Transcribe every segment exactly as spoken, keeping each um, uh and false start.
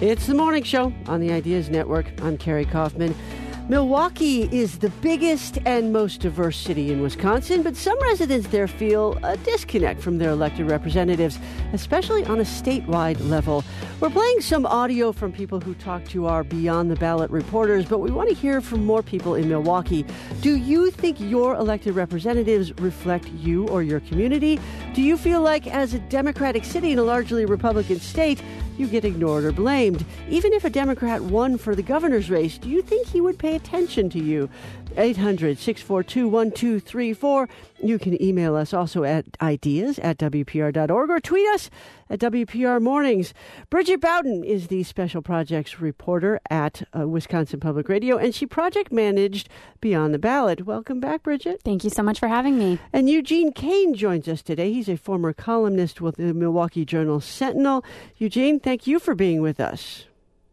It's the morning show on the Ideas Network. I'm Carrie Kaufman. Milwaukee is the biggest and most diverse city in Wisconsin, but some residents there feel a disconnect from their elected representatives, especially on a statewide level. We're playing some audio from people who talk to our Beyond the Ballot reporters, but we want to hear from more people in Milwaukee. Do you think your elected representatives reflect you or your community? Do you feel like, as a Democratic city in a largely Republican state, you get ignored or blamed? Even if a Democrat won for the governor's race, do you think he would pay attention to you? eight hundred, six four two, one two three four. You can email us also at ideas at W P R dot org or tweet us at W P R Mornings. Bridget Bowden is the Special Projects reporter at uh, Wisconsin Public Radio, and she project managed Beyond the Ballot. Welcome back, Bridget. Thank you so much for having me. And Eugene Kane joins us today. He's a former columnist with the Milwaukee Journal-Sentinel. Eugene, thank you for being with us.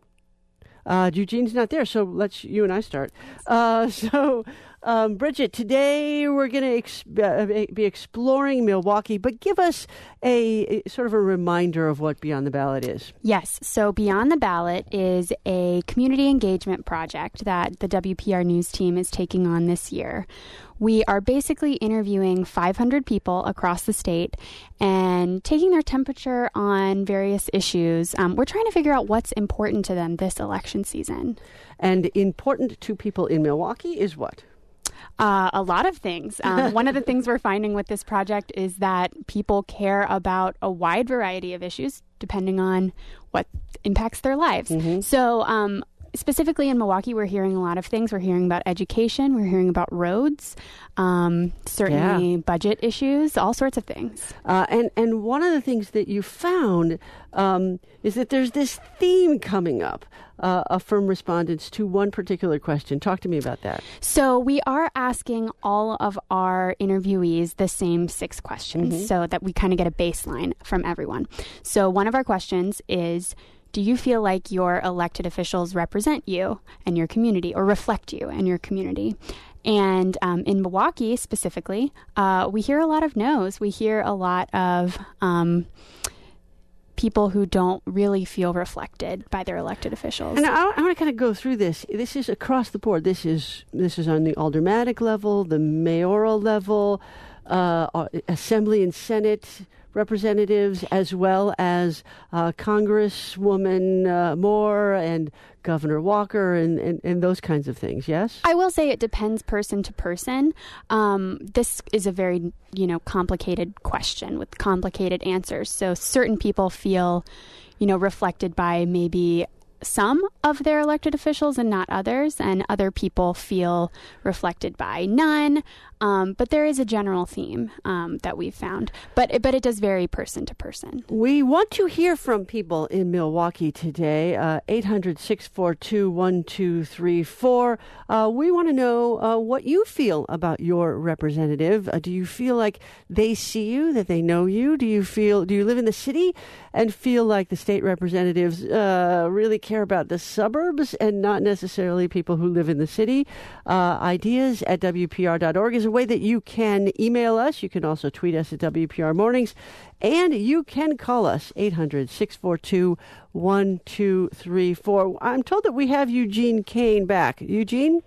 Uh, Eugene's not there, so let's you and I start. Uh, so, um, Bridget, today we're going to ex- uh, be exploring Milwaukee, but give us a, a sort of a reminder of what Beyond the Ballot is. Yes, so Beyond the Ballot is a community engagement project that the W P R News team is taking on this year. We are basically interviewing five hundred people across the state and taking their temperature on various issues. Um, we're trying to figure out what's important to them this election season. And important to people in Milwaukee is what? Uh, a lot of things. Um, one of the things we're finding with this project is that people care about a wide variety of issues depending on what impacts their lives. Mm-hmm. So, um, specifically in Milwaukee, we're hearing a lot of things. We're hearing about education. We're hearing about roads, um, certainly yeah. budget issues, all sorts of things. Uh, and, and one of the things that you found um, is that there's this theme coming up uh, from respondents to one particular question. Talk to me about that. So we are asking all of our interviewees the same six questions mm-hmm. so that we kind of get a baseline from everyone. So one of our questions is, do you feel like your elected officials represent you and your community or reflect you and your community? And um, in Milwaukee specifically, uh, we hear a lot of no's. We hear a lot of um, people who don't really feel reflected by their elected officials. And I, I want to kind of go through this. This is across the board. This is this is on the aldermanic level, the mayoral level, uh, Assembly and Senate representatives, as well as uh, Congresswoman uh, Moore and Governor Walker and, and, and those kinds of things, yes? I will say it depends person to person. Um, this is a very, you know, complicated question with complicated answers. So certain people feel, you know, reflected by maybe some of their elected officials and not others, and other people feel reflected by none. Um, but there is a general theme um, that we've found, but but it does vary person to person. We want to hear from people in Milwaukee today. Uh, eight hundred, six four two, one two three four. Uh, we want to know uh, what you feel about your representative. Uh, do you feel like they see you, that they know you? Do you feel? Do you live in the city and feel like the state representatives uh, really care about the suburbs and not necessarily people who live in the city? Uh, ideas at W P R dot org is a way that you can email us. You can also tweet us at W P R Mornings. And you can call us, eight hundred, six four two, one two three four. I'm told that we have Eugene Kane back. Eugene?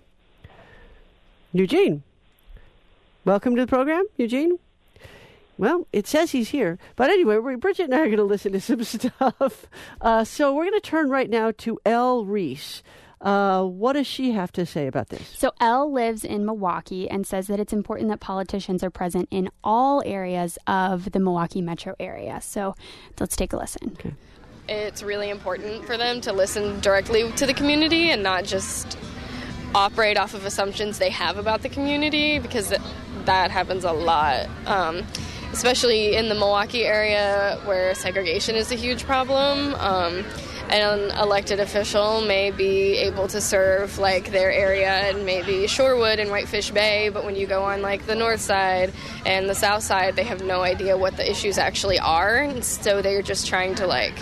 Eugene? Welcome to the program, Eugene. Well, it says he's here. But anyway, we, Bridget and I are going to listen to some stuff. Uh, so we're going to turn right now to Elle Reese. Uh, what does she have to say about this? So Elle lives in Milwaukee and says that it's important that politicians are present in all areas of the Milwaukee metro area. So let's take a listen. Okay. It's really important for them to listen directly to the community and not just operate off of assumptions they have about the community, because that happens a lot. Um, especially in the Milwaukee area where segregation is a huge problem. Um, an elected official may be able to serve like their area in maybe Shorewood and Whitefish Bay, but when you go on like the north side and the south side, they have no idea what the issues actually are, and so they're just trying to like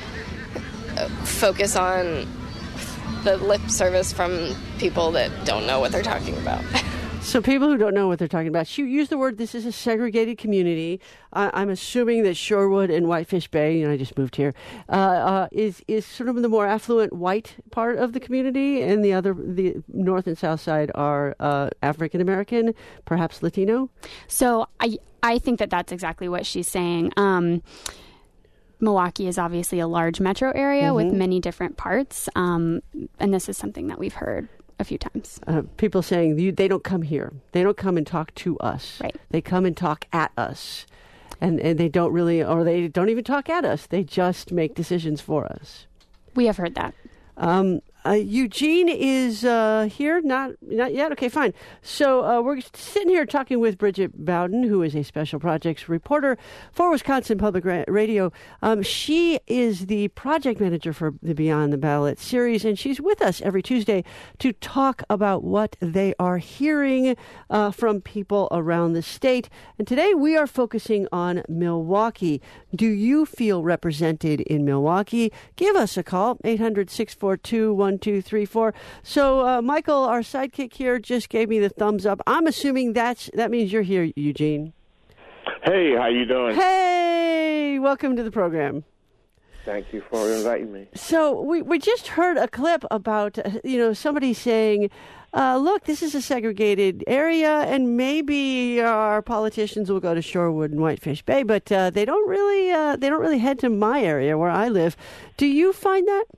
focus on the lip service from people that don't know what they're talking about. So people who don't know what they're talking about, she used the word, this is a segregated community. Uh, I'm assuming that Shorewood and Whitefish Bay, and I just moved here, uh, uh, is is sort of the more affluent white part of the community, and the other, the north and south side are uh, African American, perhaps Latino? So I, I think that that's exactly what she's saying. Um, Milwaukee is obviously a large metro area mm-hmm. with many different parts, um, and this is something that we've heard a few times. Uh, people saying you, they don't come here. They don't come and talk to us. Right. They come and talk at us. And, and they don't really, or they don't even talk at us. They just make decisions for us. We have heard that. Um, uh, Eugene is uh, here? Not not yet? Okay, fine. So uh, we're sitting here talking with Bridget Bowden, who is a special projects reporter for Wisconsin Public Ra- Radio. Um, she is the project manager for the Beyond the Ballot series, and she's with us every Tuesday to talk about what they are hearing uh, from people around the state. And today we are focusing on Milwaukee. Do you feel represented in Milwaukee? Give us a call, eight hundred, six four two, one two three four. So, uh, Michael, our sidekick here, just gave me the thumbs up. I'm assuming that's that means you're here, Eugene. Hey, how you doing? Hey, welcome to the program. Thank you for inviting me. So we, we just heard a clip about, uh, you know, somebody saying, uh, look, this is a segregated area, and maybe our politicians will go to Shorewood and Whitefish Bay, but uh, they don't really uh, they don't really head to my area where I live. Do you find that?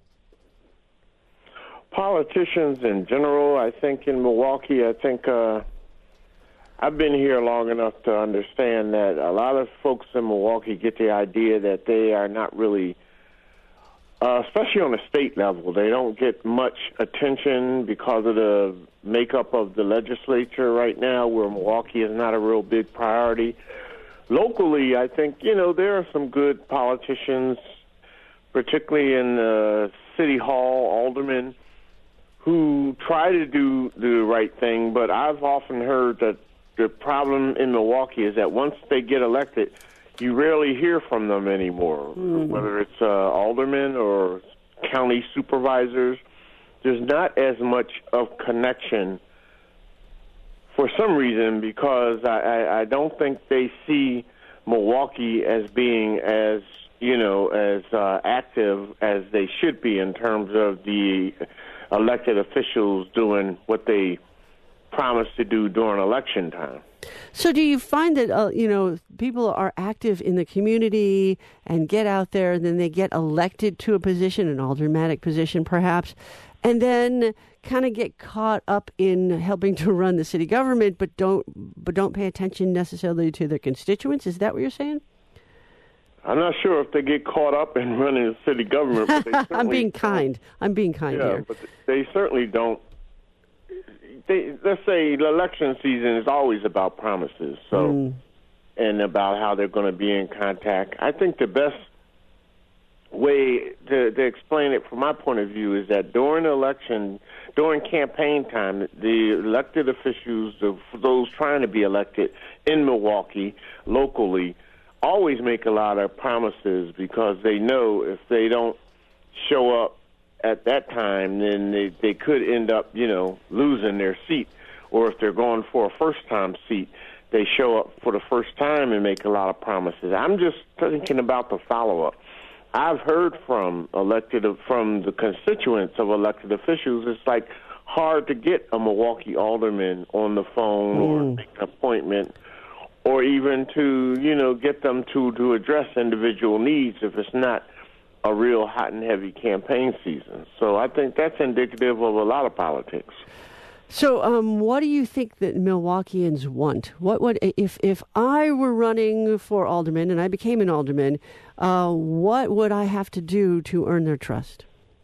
Politicians in general, I think in Milwaukee, I think uh, I've been here long enough to understand that a lot of folks in Milwaukee get the idea that they are not really, uh, especially on the state level, they don't get much attention because of the makeup of the legislature right now, where Milwaukee is not a real big priority. Locally, I think, you know, there are some good politicians, particularly in the city hall, aldermen, who try to do the right thing, but I've often heard that the problem in Milwaukee is that once they get elected, you rarely hear from them anymore, mm-hmm. whether it's uh, aldermen or county supervisors. There's not as much of connection for some reason, because I, I, I don't think they see Milwaukee as being as, you know, as uh, active as they should be in terms of the elected officials doing what they promised to do during election time. So do you find that, uh, you know, people are active in the community and get out there, and then they get elected to a position, an aldermanic position perhaps, and then kind of get caught up in helping to run the city government, but don't but don't pay attention necessarily to their constituents? Is that what you're saying? I'm not sure if they get caught up in running the city government. But they I'm being kind. I'm being kind yeah, here. But they certainly don't. They, let's say the election season is always about promises, so mm. and about how they're going to be in contact. I think the best way to, to explain it from my point of view is that during the election, during campaign time, the elected officials, the, those trying to be elected in Milwaukee locally, always make a lot of promises, because they know if they don't show up at that time, then they, they could end up, you know, losing their seat. Or if they're going for a first-time seat, they show up for the first time and make a lot of promises. I'm just thinking about the follow-up. I've heard from elected from the constituents of elected officials, it's like hard to get a Milwaukee alderman on the phone mm. or make an appointment, or even to, you know, get them to, to address individual needs if it's not a real hot and heavy campaign season. So I think that's indicative of a lot of politics. So um, what do you think that Milwaukeeans want? What would, if, if I were running for alderman and I became an alderman, uh, what would I have to do to earn their trust?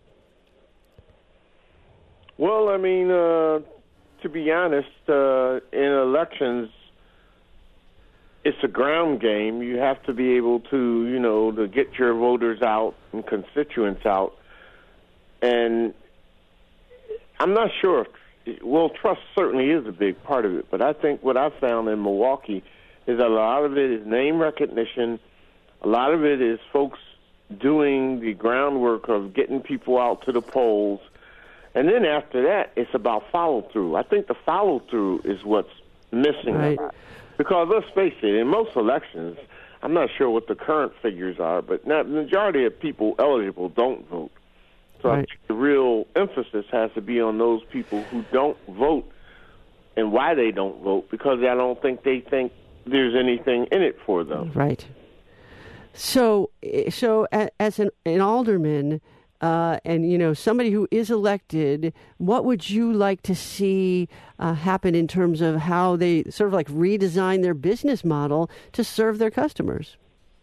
Well, I mean, uh, to be honest, uh, in elections, it's a ground game. You have to be able to, you know, to get your voters out and constituents out. And I'm not sure if, well, trust certainly is a big part of it, but I think what I found in Milwaukee is a lot of it is name recognition. A lot of it is folks doing the groundwork of getting people out to the polls And then after that, it's about follow-through. I think the follow-through is what's missing Right. a lot. Because let's face it, in most elections, I'm not sure what the current figures are, but not, the majority of people eligible don't vote. So Right. I think the real emphasis has to be on those people who don't vote and why they don't vote, because I don't think they think there's anything in it for them. Right. So, so a- as an, an alderman, uh, and you know somebody who is elected, what would you like to see uh, happen in terms of how they sort of like redesign their business model to serve their customers?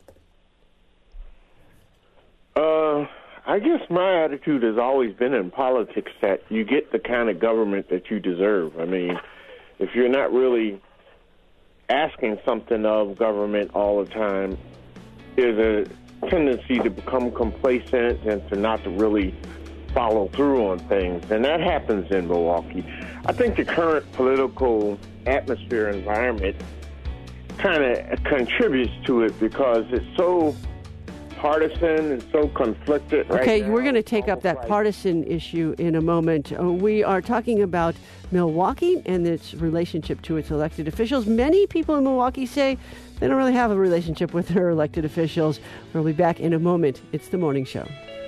Uh, I guess my attitude has always been in politics that you get the kind of government that you deserve. I mean, if you're not really asking something of government all the time, there's a tendency to become complacent and to not to really follow through on things. And that happens in Milwaukee. I think the current political atmosphere environment kind of contributes to it because it's so partisan and so conflicted right Okay, now. we're going to take It's up that almost like- partisan issue in a moment. Uh, we are talking about Milwaukee and its relationship to its elected officials. Many people in Milwaukee say they don't really have a relationship with their elected officials. We'll be back in a moment. It's The Morning Show.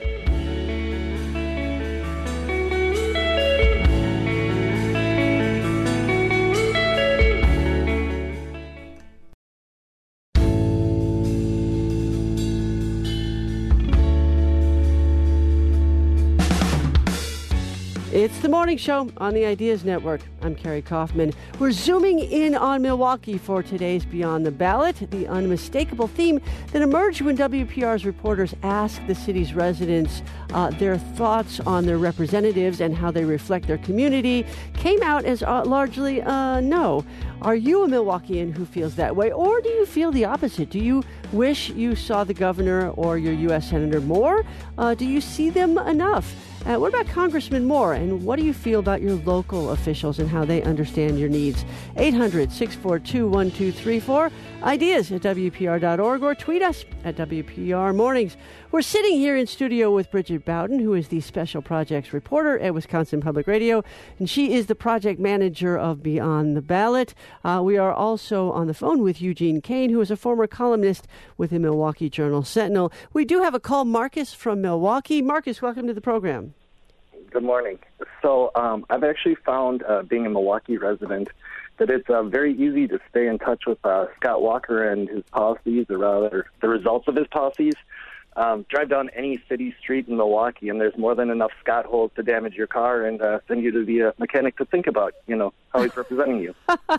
It's The Morning Show on the Ideas Network. I'm Carrie Kaufman. We're zooming in on Milwaukee for today's Beyond the Ballot, the unmistakable theme that emerged when W P R's reporters asked the city's residents uh, their thoughts on their representatives and how they reflect their community, came out as uh, largely uh, no. Are you a Milwaukeean who feels that way, or do you feel the opposite? Do you wish you saw the governor or your U S senator more? Uh, do you see them enough? Uh, what about Congressman Moore, and what do you feel about your local officials and how they understand your needs? eight hundred, six four two, one two three four, ideas at W P R dot org, or tweet us at W P R Mornings. We're sitting here in studio with Bridget Bowden, who is the Special Projects Reporter at Wisconsin Public Radio, and she is the project manager of Beyond the Ballot. Uh, we are also on the phone with Eugene Kane, who is a former columnist with the Milwaukee Journal-Sentinel. We do have a call, Marcus from Milwaukee. Marcus, welcome to the program. Good morning. So um, I've actually found, uh, being a Milwaukee resident, that it's uh, very easy to stay in touch with uh, Scott Walker and his policies, or rather the results of his policies. Um, drive down any city street in Milwaukee, and there's more than enough Scott holes to damage your car and uh, send you to the uh, mechanic to think about, you know, how he's representing you.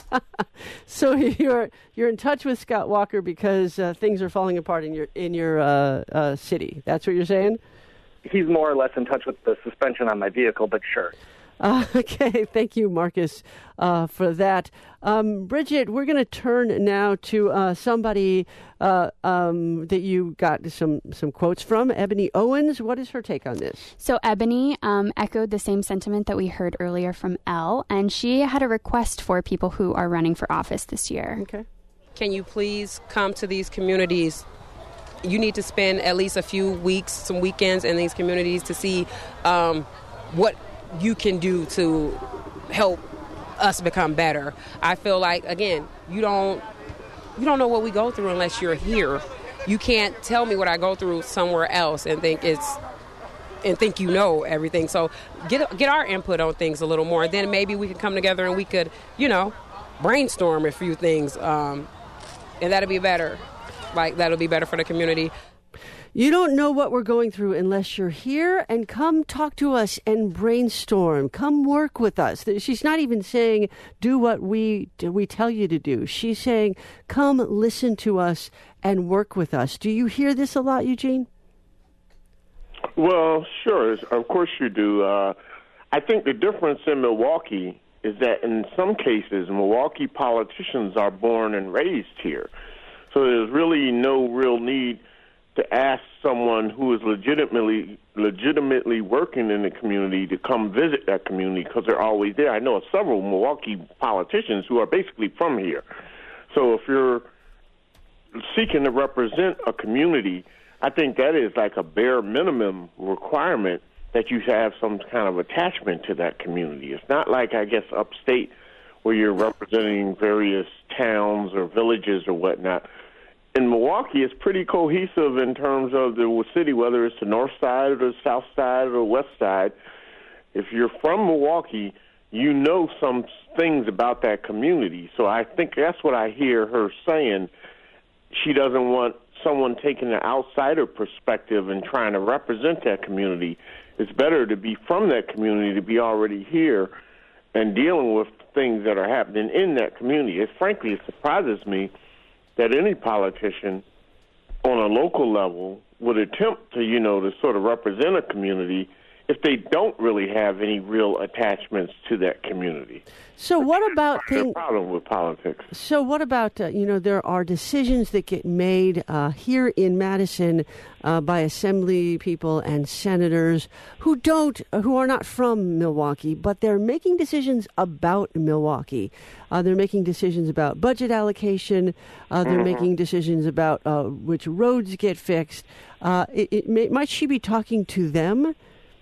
So you're you're in touch with Scott Walker because uh, things are falling apart in your in your uh, uh, city. That's what you're saying? He's more or less in touch with the suspension on my vehicle, but sure. Uh, okay, thank you, Marcus, uh, for that. Um, Bridget, we're going to turn now to uh, somebody uh, um, that you got some, some quotes from, Ebony Owens. What is her take on this? So Ebony um, echoed the same sentiment that we heard earlier from Elle, and she had a request for people who are running for office this year. Okay. Can you please come to these communities? You need to spend at least a few weeks, some weekends in these communities to see um, what you can do to help us become better. I feel like, again, you don't you don't know what we go through unless you're here. You can't tell me what I go through somewhere else and think it's and think you know everything. So get get our input on things a little more. Then maybe we could come together and we could, you know, brainstorm a few things, um, and that'll be better. Like that'll be better for the community. You don't know what we're going through unless you're here, and come talk to us and brainstorm. Come work with us. She's not even saying do what we we tell you to do. She's saying come listen to us and work with us. Do you hear this a lot, Eugene? Well, sure. Of course you do. Uh, I think the difference in Milwaukee is that in some cases, Milwaukee politicians are born and raised here. So there's really no real need to ask someone who is legitimately legitimately working in the community to come visit that community because they're always there. I know of several Milwaukee politicians who are basically from here. So if you're seeking to represent a community, I think that is like a bare minimum requirement that you have some kind of attachment to that community. It's not like, I guess, upstate where you're representing various towns or villages or whatnot. In Milwaukee, it's pretty cohesive in terms of the city, whether it's the north side or the south side or the west side. If you're from Milwaukee, you know some things about that community. So I think that's what I hear her saying. She doesn't want someone taking an outsider perspective and trying to represent that community. It's better to be from that community, to be already here and dealing with things that are happening in that community. It, frankly, it surprises me that any politician on a local level would attempt to, you know, to sort of represent a community if they don't really have any real attachments to that community. So what about the problem with politics? So what about, uh, you know, there are decisions that get made uh, here in Madison uh, by assembly people and senators who don't, uh, who are not from Milwaukee, but they're making decisions about Milwaukee. Uh, they're making decisions about budget allocation. Uh, they're mm-hmm. making decisions about uh, which roads get fixed. Uh, it, it may, might she be talking to them?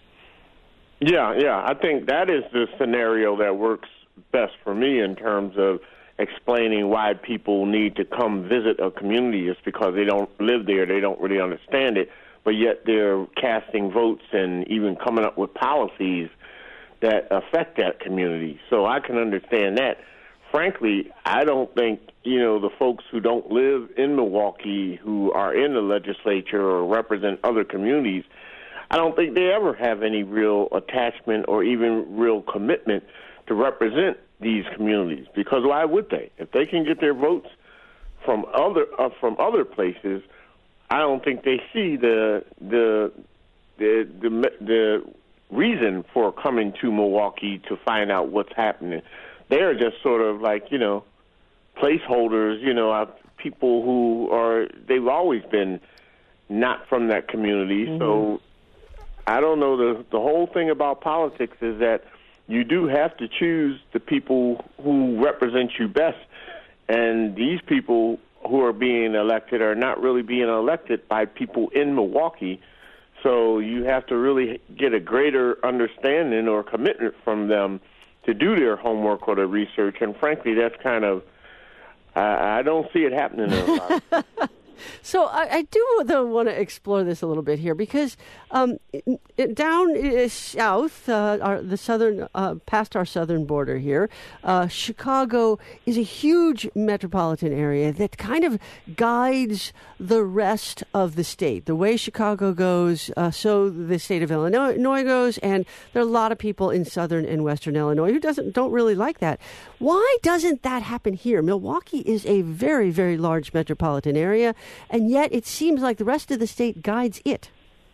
Yeah, yeah. I think that is the scenario that works best for me in terms of explaining why people need to come visit a community. It's because they don't live there, they don't really understand it, but yet they're casting votes and even coming up with policies that affect that community. So I can understand that. Frankly, I don't think, you know, the folks who don't live in Milwaukee, who are in the legislature or represent other communities, I don't think they ever have any real attachment or even real commitment to represent these communities. Because why would they? If they can get their votes from other uh, from other places, I don't think they see the the the the, the reason for coming to Milwaukee to find out what's happening. They're just sort of like, you know, placeholders. You know, uh, people who are they've always been not from that community, mm-hmm. so. I don't know. The the whole thing about politics is that you do have to choose the people who represent you best. And these people who are being elected are not really being elected by people in Milwaukee. So you have to really get a greater understanding or commitment from them to do their homework or their research. And frankly, that's kind of, I, I don't see it happening in a lot. So I, I do, though, want to explore this a little bit here because um, it, it, down uh, south, uh, our, the southern, uh, past our southern border here, uh, Chicago is a huge metropolitan area that kind of guides the rest of the state. The way Chicago goes, uh, so the state of Illinois, Illinois goes, and there are a lot of people in southern and western Illinois who doesn't don't really like that. Why doesn't that happen here? Milwaukee is a very, very large metropolitan area, and yet it seems like the rest of the state guides it.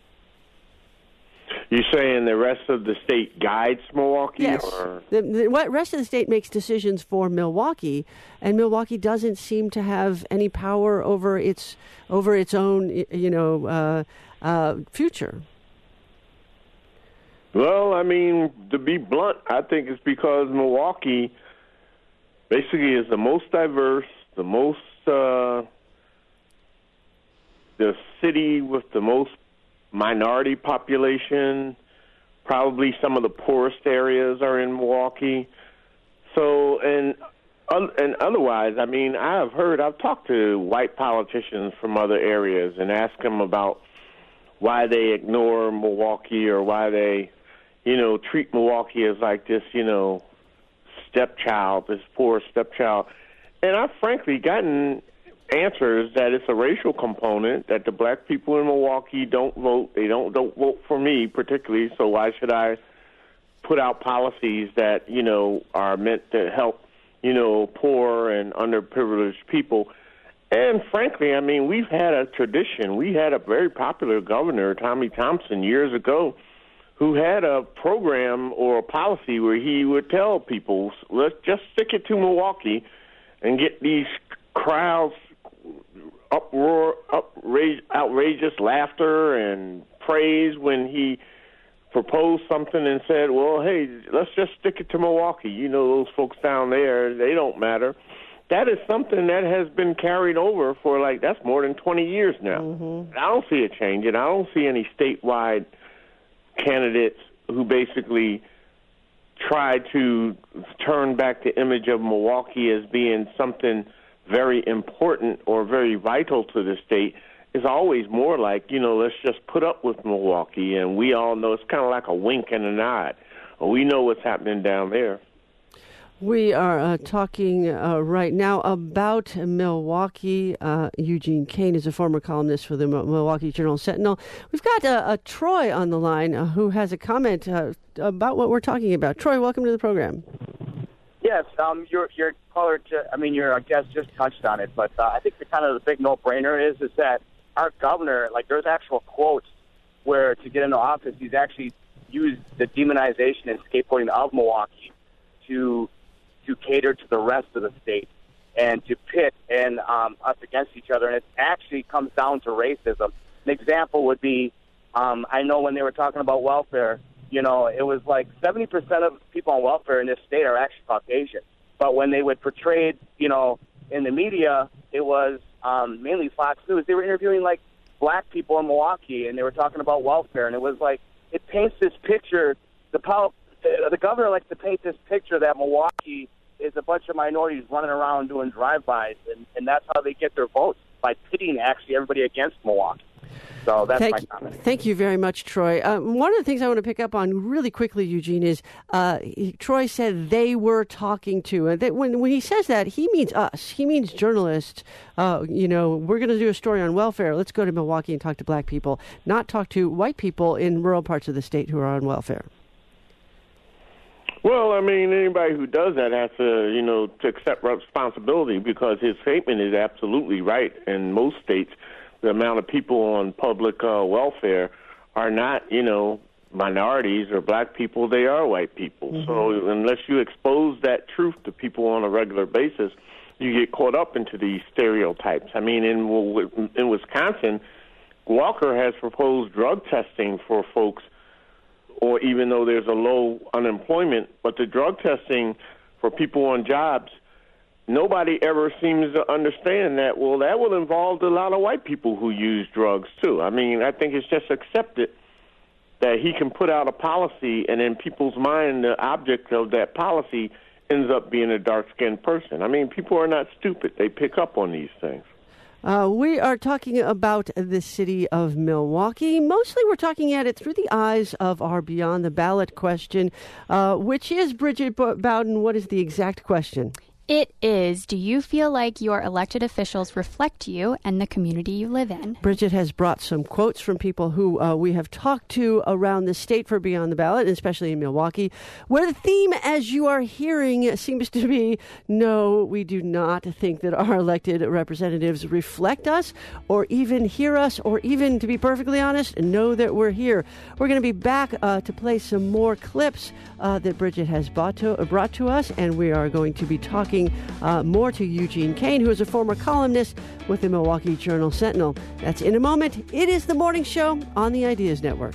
You're saying the rest of the state guides Milwaukee? Yes. Or? The, the rest of the state makes decisions for Milwaukee, and Milwaukee doesn't seem to have any power over its over its own, you know, uh, uh, future. Well, I mean, to be blunt, I think it's because Milwaukee basically is the most diverse, the most, uh, the city with the most minority population. Probably some of the poorest areas are in Milwaukee. So, and and otherwise, I mean, I've heard, I've talked to white politicians from other areas and asked them about why they ignore Milwaukee or why they, you know, treat Milwaukee as like this, you know, stepchild, this poor stepchild. And I've frankly gotten answers that it's a racial component, that the black people in Milwaukee don't vote. They don't don't vote for me particularly, so why should I put out policies that, you know, are meant to help, you know, poor and underprivileged people? And frankly, I mean, we've had a tradition. We had a very popular governor, Tommy Thompson, years ago, who had a program or a policy where he would tell people, let's just stick it to Milwaukee and get these crowds uproar, outrage, outrageous laughter and praise when he proposed something and said, well, hey, let's just stick it to Milwaukee. You know, those folks down there, they don't matter. That is something that has been carried over for, like, that's more than twenty years now. Mm-hmm. I don't see it changing. I don't see any statewide candidates who basically try to turn back the image of Milwaukee as being something very important or very vital to the state is always more like, you know, let's just put up with Milwaukee, and we all know it's kind of like a wink and a nod. We know what's happening down there. We are uh, talking uh, right now about Milwaukee. Uh, Eugene Kane is a former columnist for the Milwaukee Journal-Sentinel. We've got uh, uh, Troy on the line uh, who has a comment uh, about what we're talking about. Troy, welcome to the program. Yes, um, your your caller, I mean, your guest just touched on it, but uh, I think the kind of the big no-brainer is is that our governor, like, there's actual quotes where to get into office, he's actually used the demonization and scapegoating of Milwaukee to to cater to the rest of the state and to pit and um, us against each other. And it actually comes down to racism. An example would be, um, I know when they were talking about welfare, you know, it was like seventy percent of people on welfare in this state are actually Caucasian. But when they would portray, you know, in the media, it was um, mainly Fox News. They were interviewing, like, black people in Milwaukee, and they were talking about welfare. And it was like, it paints this picture, the, pol- the governor likes to paint this picture that Milwaukee is a bunch of minorities running around doing drive-bys, and, and that's how they get their votes, by pitting actually everybody against Milwaukee. So that's thank, my comment. Thank you very much, Troy. Uh, one of the things I want to pick up on really quickly, Eugene, is uh, he, Troy said they were talking to, and that when, when he says that, he means us. He means journalists. Uh, you know, we're going to do a story on welfare. Let's go to Milwaukee and talk to black people, not talk to white people in rural parts of the state who are on welfare. Well, I mean, anybody who does that has to, you know, to accept responsibility, because his statement is absolutely right. In most states, the amount of people on public uh, welfare are not, you know, minorities or black people. They are white people. Mm-hmm. So unless you expose that truth to people on a regular basis, you get caught up into these stereotypes. I mean, in in Wisconsin, Walker has proposed drug testing for folks, or even though there's a low unemployment, but the drug testing for people on jobs, nobody ever seems to understand that, well, that will involve a lot of white people who use drugs, too. I mean, I think it's just accepted that he can put out a policy, and in people's mind, the object of that policy ends up being a dark-skinned person. I mean, people are not stupid. They pick up on these things. Uh, we are talking about the city of Milwaukee. Mostly we're talking at it through the eyes of our Beyond the Ballot question, uh, which is, Bridget Bowden, what is the exact question? It is, do you feel like your elected officials reflect you and the community you live in? Bridget has brought some quotes from people who uh, we have talked to around the state for Beyond the Ballot, especially in Milwaukee, where the theme, as you are hearing, seems to be, no, we do not think that our elected representatives reflect us or even hear us or even, to be perfectly honest, know that we're here. We're going to be back uh, to play some more clips uh, that Bridget has brought to, uh, brought to us, and we are going to be talking Uh, more to Eugene Kane, who is a former columnist with the Milwaukee Journal-Sentinel. That's in a moment. It is The Morning Show on the Ideas Network.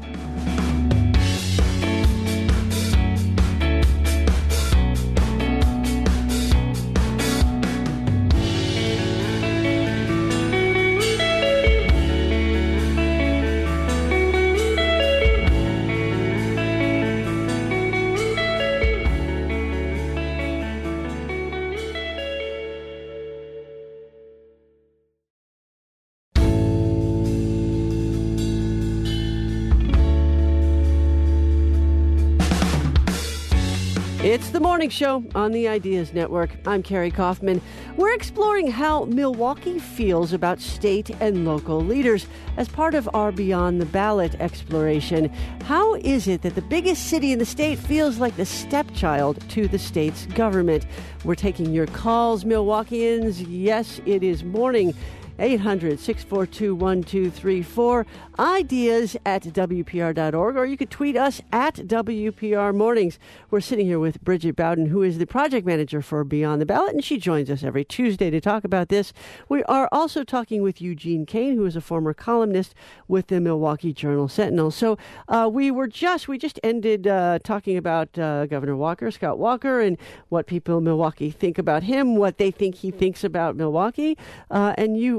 It's The Morning Show on the Ideas Network. I'm Carrie Kaufman. We're exploring how Milwaukee feels about state and local leaders as part of our Beyond the Ballot exploration. How is it that the biggest city in the state feels like the stepchild to the state's government? We're taking your calls, Milwaukeeans. Yes, it is morning. eight hundred, six four two, one two three four, ideas at W P R dot org, or you could tweet us at W P R Mornings. We're sitting here with Bridget Bowden, who is the project manager for Beyond the Ballot, and she joins us every Tuesday to talk about this. We are also talking with Eugene Kane, who is a former columnist with the Milwaukee Journal-Sentinel. So uh, we were just, we just ended uh, talking about uh, Governor Walker, Scott Walker, and what people in Milwaukee think about him, what they think he thinks about Milwaukee, uh, and you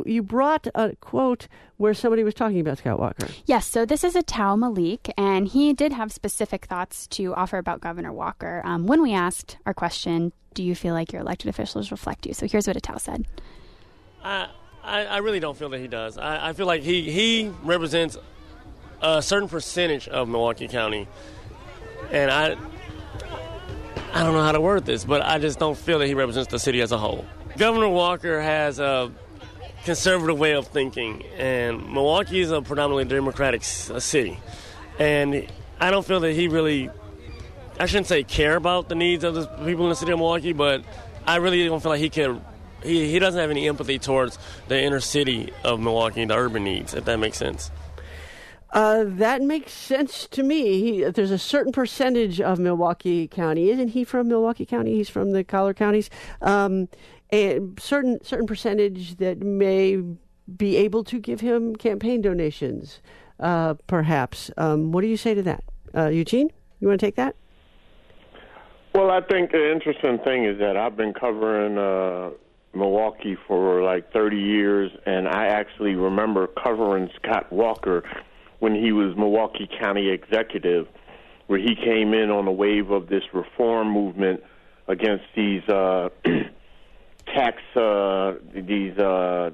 you brought a quote where somebody was talking about Scott Walker. Yes, so this is Atau Malik, and he did have specific thoughts to offer about Governor Walker. Um, when we asked our question, do you feel like your elected officials reflect you? So here's what Atau said. I, I, I really don't feel that he does. I, I feel like he, he represents a certain percentage of Milwaukee County, and I I don't know how to word this, but I just don't feel that he represents the city as a whole. Governor Walker has a conservative way of thinking, and Milwaukee is a predominantly Democratic city, and I don't feel that he really, I shouldn't say care about the needs of the people in the city of Milwaukee, but I really don't feel like he can, he, he doesn't have any empathy towards the inner city of Milwaukee, the urban needs, if that makes sense. Uh, that makes sense to me. He, there's a certain percentage of Milwaukee County. Isn't he from Milwaukee County? He's from the collar counties. Um, a certain certain percentage that may be able to give him campaign donations, uh, perhaps. Um, what do you say to that? Uh, Eugene, you want to take that? Well, I think the interesting thing is that I've been covering uh, Milwaukee for like thirty years, and I actually remember covering Scott Walker when he was Milwaukee County executive, where he came in on the wave of this reform movement against these uh, tax, uh, these, uh,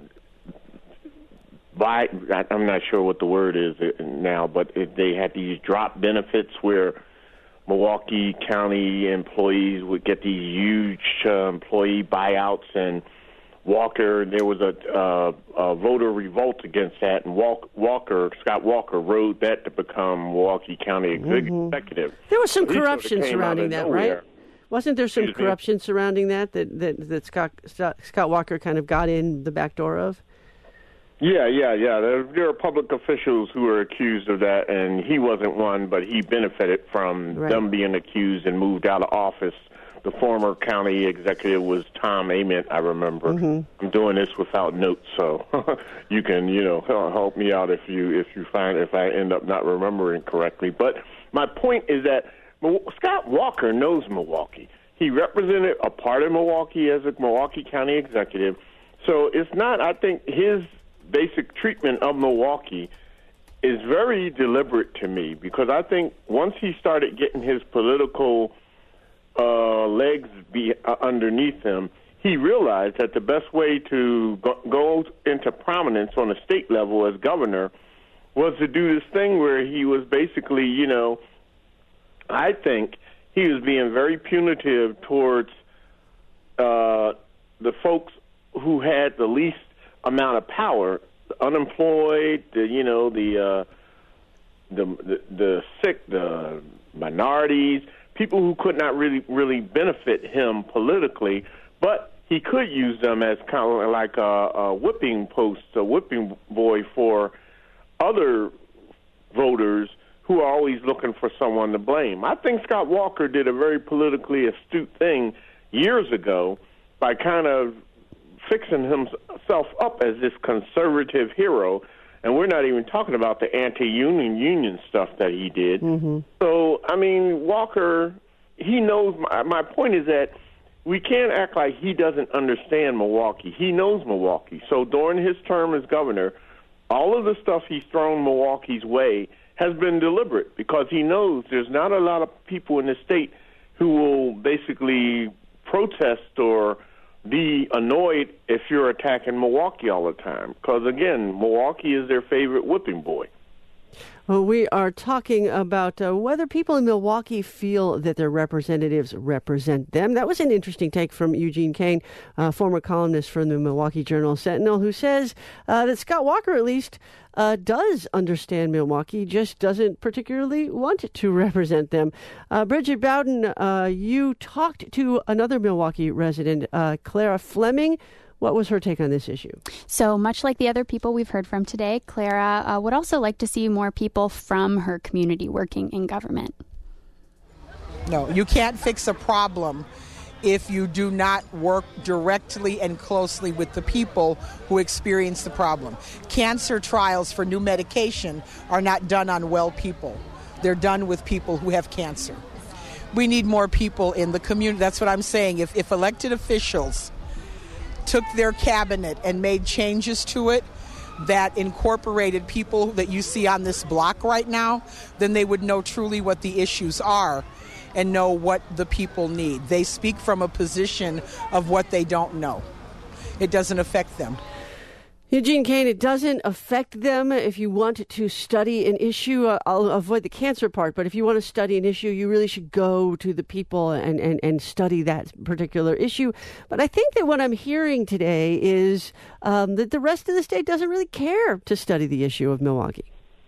buy, I'm not sure what the word is now, but it, they had these drop benefits where Milwaukee County employees would get these huge uh, employee buyouts, and Walker, there was a, uh, a voter revolt against that, and Walk, Walker, Scott Walker, rode that to become Milwaukee County Mm-hmm. executive. There was some So corruption sort of surrounding that, nowhere. right? Wasn't there some Excuse me? corruption surrounding that that, that, that Scott, Scott Scott Walker kind of got in the back door of? Yeah, yeah, yeah. There, there are public officials who are accused of that, and he wasn't one, but he benefited from Right. them being accused and moved out of office. The former county executive was Tom Ament, I remember. Mm-hmm. I'm doing this without notes, so you can, you know, help me out if you if you find if I end up not remembering correctly. But my point is that Scott Walker knows Milwaukee. He represented a part of Milwaukee as a Milwaukee County executive. So it's not, I think, his basic treatment of Milwaukee is very deliberate to me, because I think once he started getting his political uh, legs be uh, underneath him, he realized that the best way to go, go into prominence on a state level as governor was to do this thing where he was basically, you know, I think he was being very punitive towards uh, the folks who had the least amount of power, the unemployed, the, you know, the, uh, the the the sick, the minorities, people who could not really really benefit him politically, but he could use them as kind of like a, a whipping post, a whipping boy for other voters who are always looking for someone to blame. I think Scott Walker did a very politically astute thing years ago by kind of fixing himself up as this conservative hero, and we're not even talking about the anti-union union stuff that he did. Mm-hmm. So, I mean, Walker, he knows, my, my point is that we can't act like he doesn't understand Milwaukee. He knows Milwaukee. So during his term as governor, all of the stuff he's thrown Milwaukee's way has been deliberate, because he knows there's not a lot of people in the state who will basically protest or be annoyed if you're attacking Milwaukee all the time. Because, again, Milwaukee is their favorite whipping boy. Well, we are talking about uh, whether people in Milwaukee feel that their representatives represent them. That was an interesting take from Eugene Kane, uh, former columnist from the Milwaukee Journal-Sentinel, who says uh, that Scott Walker, at least, uh, does understand Milwaukee, just doesn't particularly want to represent them. Uh, Bridget Bowden, uh, you talked to another Milwaukee resident, uh, Clara Fleming. What was her take on this issue? So much like the other people we've heard from today, Clara uh, would also like to see more people from her community working in government. No, you can't fix a problem if you do not work directly and closely with the people who experience the problem. Cancer trials for new medication are not done on well people. They're done with people who have cancer. We need more people in the community. That's what I'm saying. If, if elected officials took their cabinet and made changes to it that incorporated people that you see on this block right now, then they would know truly what the issues are and know what the people need. They speak from a position of what they don't know. It doesn't affect them. Eugene Kane, it doesn't affect them. If you want to study an issue, uh, I'll avoid the cancer part, but if you want to study an issue, you really should go to the people and, and, and study that particular issue. But I think that what I'm hearing today is um, that the rest of the state doesn't really care to study the issue of Milwaukee.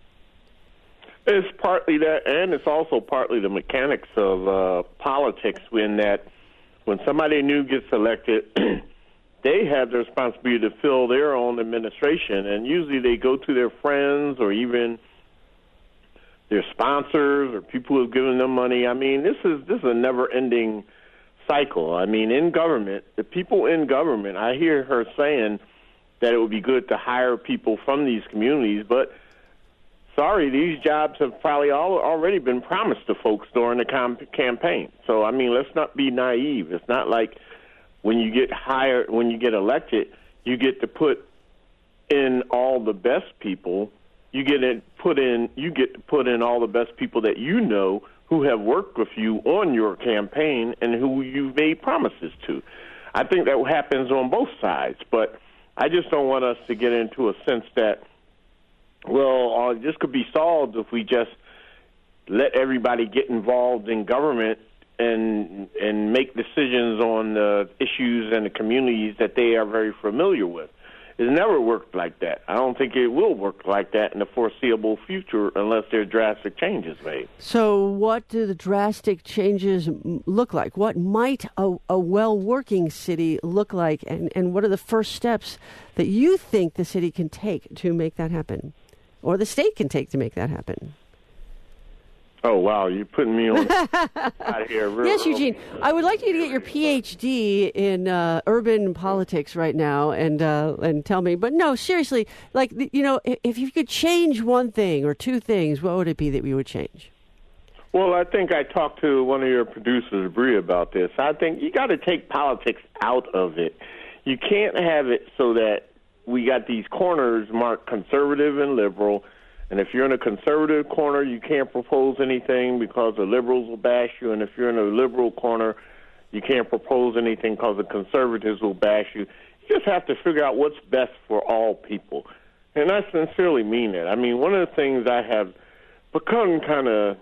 It's partly that, and it's also partly the mechanics of uh, politics when that when somebody new gets elected, they have the responsibility to fill their own administration, and usually they go to their friends or even their sponsors or people who have given them money. I mean, this is this is a never-ending cycle. I mean, in government, the people in government, I hear her saying that it would be good to hire people from these communities, but sorry, these jobs have probably all already been promised to folks during the com- campaign. So, I mean, let's not be naive. It's not like when you get hired, when you get elected, you get to put in all the best people. You get it put in. You get to put in all the best people that you know who have worked with you on your campaign and who you've made promises to. I think that happens on both sides, but I just don't want us to get into a sense that, well, uh, this could be solved if we just let everybody get involved in government and and make decisions on the issues and the communities that they are very familiar with. It's never worked like that. I don't think it will work like that in the foreseeable future unless there are drastic changes made. So what do the drastic changes look like? What might a, a well-working city look like? And, and what are the first steps that you think the city can take to make that happen? Or the state can take to make that happen? Oh, wow, you're putting me on out here. Real, yes, Eugene. I would like you to get your P H D in uh, urban politics right now and uh, and tell me. But no, seriously, like, you know, if you could change one thing or two things, what would it be that we would change? Well, I think I talked to one of your producers, Bree, about this. I think you got to take politics out of it. You can't have it so that we got these corners marked conservative and liberal. And if you're in a conservative corner, you can't propose anything because the liberals will bash you. And if you're in a liberal corner, you can't propose anything because the conservatives will bash you. You just have to figure out what's best for all people. And I sincerely mean it. I mean, one of the things I have become kind of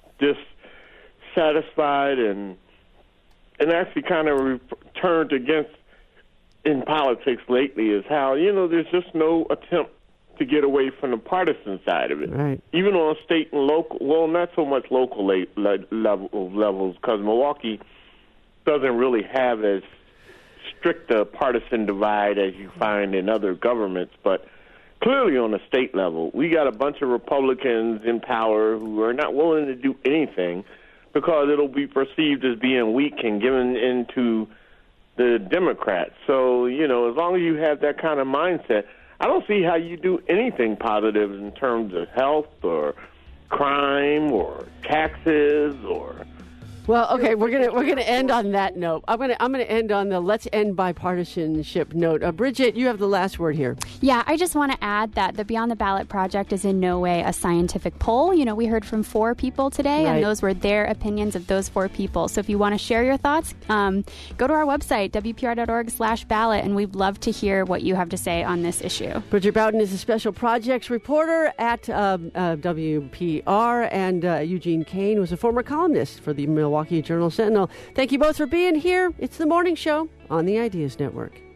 dissatisfied and and actually kind of re- turned against in politics lately is how, you know, there's just no attempt to get away from the partisan side of it. Right. Even on state and local, well, not so much local le- le- level, levels, because Milwaukee doesn't really have as strict a partisan divide as you find in other governments, but clearly on the state level, we got a bunch of Republicans in power who are not willing to do anything because it'll be perceived as being weak and given into the Democrats. So, you know, as long as you have that kind of mindset, I don't see how you do anything positive in terms of health or crime or taxes or. Well, okay, we're gonna we're gonna end on that note. I'm gonna I'm gonna end on the let's end bipartisanship note. Uh, Bridget, you have the last word here. Yeah, I just want to add that the Beyond the Ballot project is in no way a scientific poll. You know, we heard from four people today, right, and those were their opinions of those four people. So if you want to share your thoughts, um, go to our website, w p r dot org slash ballot, and we'd love to hear what you have to say on this issue. Bridget Boughton is a special projects reporter at um, uh, W P R, and uh, Eugene Kane was a former columnist for the Milwaukee Journal Sentinel. Thank you both for being here. It's the morning show on the Ideas Network.